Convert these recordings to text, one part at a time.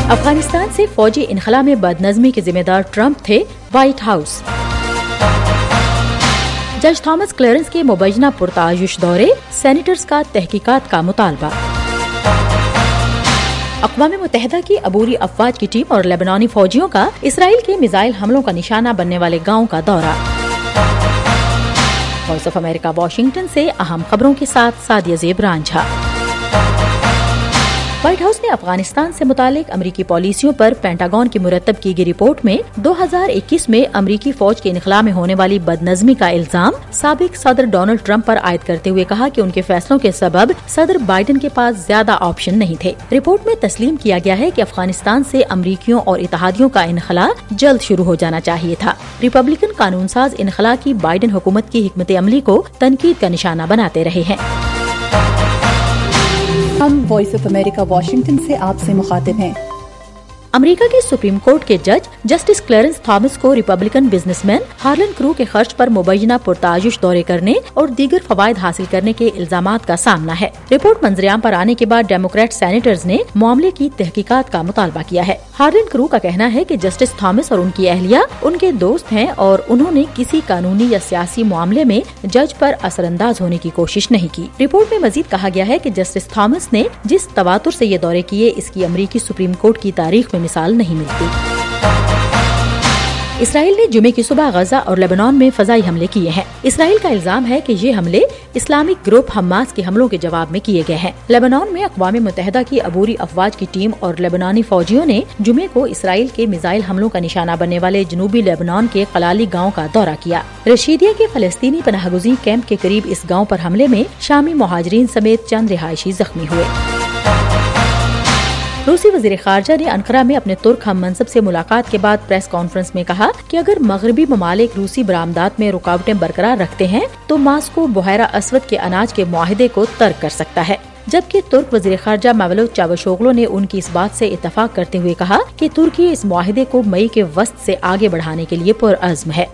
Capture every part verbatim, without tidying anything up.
افغانستان سے فوجی انخلا میں بدنظمی کے ذمہ دار ٹرمپ تھے، وائٹ ہاؤس۔ جج تھامس کلیرنس کے مبینہ پرتعیش دورے، سینیٹرز کا تحقیقات کا مطالبہ۔ اقوام متحدہ کی عبوری افواج کی ٹیم اور لیبنانی فوجیوں کا اسرائیل کے میزائل حملوں کا نشانہ بننے والے گاؤں کا دورہ۔ وائس آف امریکہ واشنگٹن سے اہم خبروں کے ساتھ سعدیہ زیب رانجھا۔ وائٹ ہاؤس نے افغانستان سے متعلق امریکی پالیسیوں پر پینٹاگون کی مرتب کی گئی رپورٹ میں دو ہزار اکیس میں امریکی فوج کے انخلا میں ہونے والی بدنظمی کا الزام سابق صدر ڈونلڈ ٹرمپ پر عائد کرتے ہوئے کہا کہ ان کے فیصلوں کے سبب صدر بائیڈن کے پاس زیادہ آپشن نہیں تھے۔ رپورٹ میں تسلیم کیا گیا ہے کہ افغانستان سے امریکیوں اور اتحادیوں کا انخلا جلد شروع ہو جانا چاہیے تھا۔ ریپبلکن قانون ساز انخلا کی بائیڈن حکومت کی حکمت عملی کو تنقید کا نشانہ بناتے رہے ہیں۔ ہم وائس آف امریکہ واشنگٹن سے آپ سے مخاطب ہیں۔ امریکہ کے سپریم کورٹ کے جج جسٹس کلیرنس تھامس کو Republican business man Harlan Crow کے خرچ پر مبینہ پرتعیش دورے کرنے اور دیگر فوائد حاصل کرنے کے الزامات کا سامنا ہے۔ رپورٹ منظریام پر آنے کے بعد ڈیموکریٹ سینیٹرز نے معاملے کی تحقیقات کا مطالبہ کیا ہے۔ ہارلن کرو کا کہنا ہے کہ جسٹس تھامس اور ان کی اہلیہ ان کے دوست ہیں اور انہوں نے کسی قانونی یا سیاسی معاملے میں جج پر اثر انداز ہونے کی کوشش نہیں کی۔ رپورٹ میں مزید کہا گیا ہے کہ جسٹس تھامس نے جس تواتر سے یہ دورے کیے، اس کی امریکی سپریم کورٹ کی تاریخ میں مثال نہیں ملتی۔ اسرائیل نے جمعے کی صبح غزہ اور لیبنان میں فضائی حملے کیے ہیں۔ اسرائیل کا الزام ہے کہ یہ حملے اسلامک گروپ حماس کے حملوں کے جواب میں کیے گئے ہیں۔ لیبنان میں اقوام متحدہ کی عبوری افواج کی ٹیم اور لیبنانی فوجیوں نے جمعے کو اسرائیل کے میزائل حملوں کا نشانہ بننے والے جنوبی لیبنان کے قلالی گاؤں کا دورہ کیا۔ رشیدیہ کے فلسطینی پناہ گزین کیمپ کے قریب اس گاؤں پر حملے میں شامی مہاجرین سمیت چند رہائشی زخمی ہوئے۔ روسی وزیر خارجہ نے انقرہ میں اپنے ترک ہم منصب سے ملاقات کے بعد پریس کانفرنس میں کہا کہ اگر مغربی ممالک روسی برآمدات میں رکاوٹیں برقرار رکھتے ہیں تو ماسکو بحیرہ اسود کے اناج کے معاہدے کو ترک کر سکتا ہے، جبکہ ترک وزیر خارجہ میولوت چاوشوغلو نے ان کی اس بات سے اتفاق کرتے ہوئے کہا کہ ترکی اس معاہدے کو مئی کے وسط سے آگے بڑھانے کے لیے پرعزم ہے۔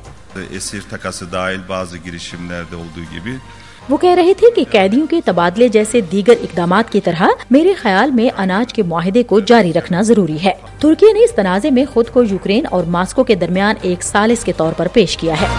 وہ کہہ رہے تھے کہ قیدیوں کے تبادلے جیسے دیگر اقدامات کی طرح میرے خیال میں اناج کے معاہدے کو جاری رکھنا ضروری ہے۔ ترکی نے اس تنازع میں خود کو یوکرین اور ماسکو کے درمیان ایک ثالث کے طور پر پیش کیا ہے۔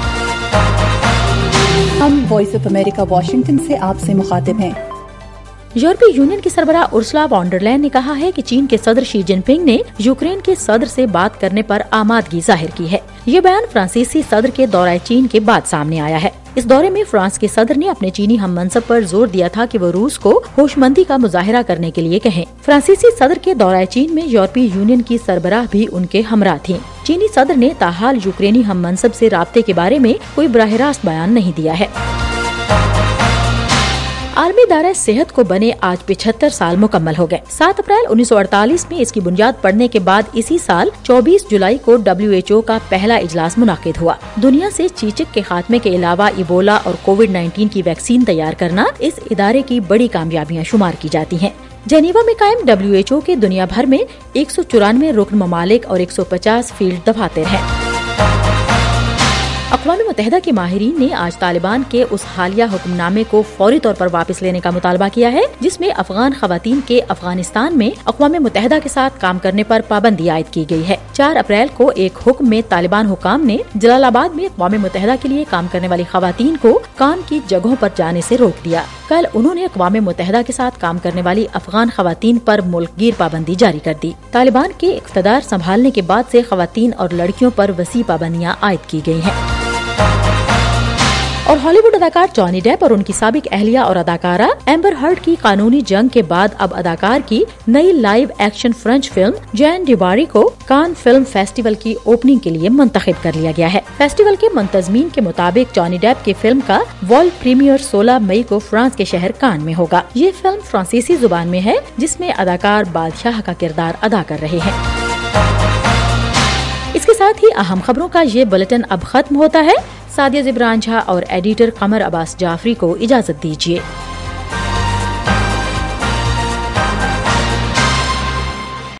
ہم وائس آف امریکہ واشنگٹن سے آپ سے مخاطب ہیں۔ یورپی یونین کی سربراہ ارسلا وان ڈر لائن نے کہا ہے کہ چین کے صدر شی جن پنگ نے یوکرین کے صدر سے بات کرنے پر آمادگی ظاہر کی ہے۔ یہ بیان فرانسیسی صدر کے دورہ چین کے بعد سامنے آیا ہے۔ اس دورے میں فرانس کے صدر نے اپنے چینی ہم منصب پر زور دیا تھا کہ وہ روس کو ہوشمندی کا مظاہرہ کرنے کے لیے کہیں۔ فرانسیسی صدر کے دورہ چین میں یورپی یونین کی سربراہ بھی ان کے ہمراہ تھیں۔ چینی صدر نے تاحال یوکرینی ہم منصب سے رابطے کے بارے میں کوئی براہ راست بیان نہیں دیا ہے۔ عالمی ادارہ صحت کو بنے آج پچہتر سال مکمل ہو گئے۔ سات اپریل انیس سو اڑتالیس میں اس کی بنیاد پڑنے کے بعد اسی سال چوبیس جولائی کو ڈبلیو ایچ او کا پہلا اجلاس منعقد ہوا۔ دنیا سے چیچک کے خاتمے کے علاوہ ایبولا اور کووڈ نائنٹین کی ویکسین تیار کرنا اس ادارے کی بڑی کامیابیاں شمار کی جاتی ہیں۔ جنیوا میں قائم ڈبلیو ایچ او کے دنیا بھر میں ایک سو چورانوے رکن ممالک اور ایک سو پچاس فیلڈ دفاتر ہیں۔ اقوام متحدہ کے ماہرین نے آج طالبان کے اس حالیہ حکم نامے کو فوری طور پر واپس لینے کا مطالبہ کیا ہے جس میں افغان خواتین کے افغانستان میں اقوام متحدہ کے ساتھ کام کرنے پر پابندی عائد کی گئی ہے۔ چار اپریل کو ایک حکم میں طالبان حکام نے جلال آباد میں اقوام متحدہ کے لیے کام کرنے والی خواتین کو کام کی جگہوں پر جانے سے روک دیا۔ کل انہوں نے اقوام متحدہ کے ساتھ کام کرنے والی افغان خواتین پر ملک گیر پابندی جاری کر دی۔ طالبان کے اقتدار سنبھالنے کے بعد سے خواتین اور لڑکیوں پر وسیع پابندیاں عائد کی گئی ہیں۔ اور ہالی ووڈ اداکار جانی ڈیپ اور ان کی سابق اہلیہ اور اداکارہ ایمبر ہرڈ کی قانونی جنگ کے بعد اب اداکار کی نئی live action French film Jeanne du Barry کو کان فلم فیسٹیول کی اوپننگ کے لیے منتخب کر لیا گیا ہے۔ فیسٹیول کے منتظمین کے مطابق جانی ڈیپ کی فلم کا ورلڈ پریمیئر سولہ مئی کو فرانس کے شہر کان میں ہوگا۔ یہ فلم فرانسیسی زبان میں ہے جس میں اداکار بادشاہ کا کردار ادا کر رہے ہیں۔ اس کے ساتھ ہی اہم خبروں کا یہ بلٹن اب ختم ہوتا ہے۔ سعدیہ زیب رانجھا اور ایڈیٹر قمر عباس جعفری کو اجازت دیجیے۔